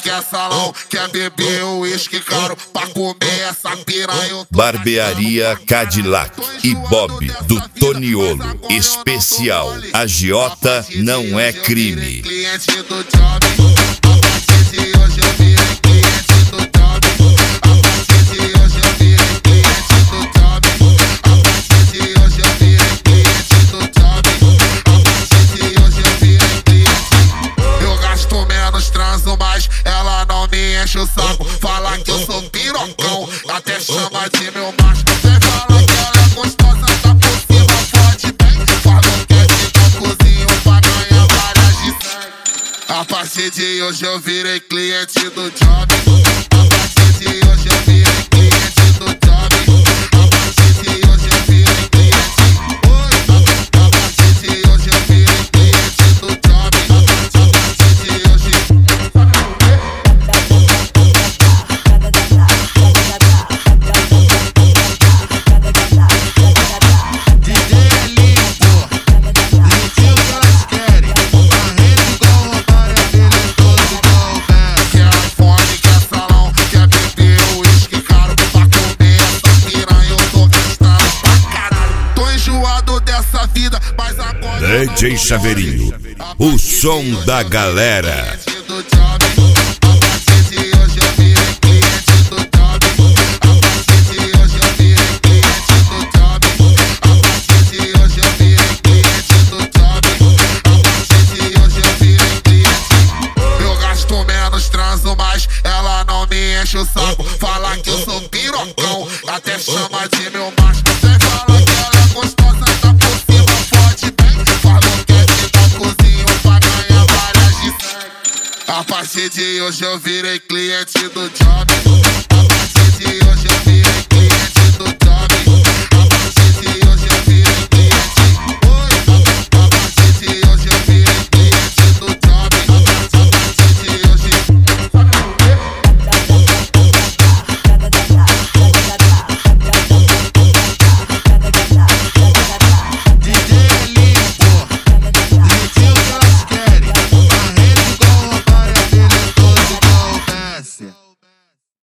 quer salão, quer beber o uísque caro pra comer essa piranha. Barbearia Cadillac e Bob do Toniolo. Especial. Agiota não é crime. Cliente do job, a partir de hoje eu virei cliente do job. A partir de hoje eu virei cliente do job. A partir de hoje eu virei cliente do job. A partir de hoje eu virei cliente. Eu gasto menos, transo mais, ela não me enche o saco. Fala que eu sou pirocão, até chama de meu macho. Vem falar que ela é gostosa, tá por cima, fode bem. Faz boquete no cozinho pra ganhar várias de 100. A partir de hoje eu virei cliente do job. A partir de hoje eu virei cliente do job. A partir de hoje eu virei cliente. A partir de hoje eu virei cliente do job. A partir de hoje. DJ é limpo, litinho que elas querem. Barrendo igual roubar, é belezoso igual o Ben. Quer iPhone, quer salão, quer beber o uísque caro pra comer essa piranha. Eu tô gastando pra caralho. Tô enjoado dessa vida, mas agora DJ Chaveirinho, o som da galera. do job. A partir de hoje eu virei cliente do job. A partir de hoje eu virei cliente do job. A partir de hoje eu virei cliente do job. A partir de hoje eu virei cliente. Eu gasto menos, transo mais, ela não me enche o saco. Fala que eu sou pirocão, até chama de meu macho. Vem falar que ela é gostosa, tá por cima, fode bem. Faz boquete no cozinho pra ganhar várias de 100. A partir de hoje eu virei cliente do job.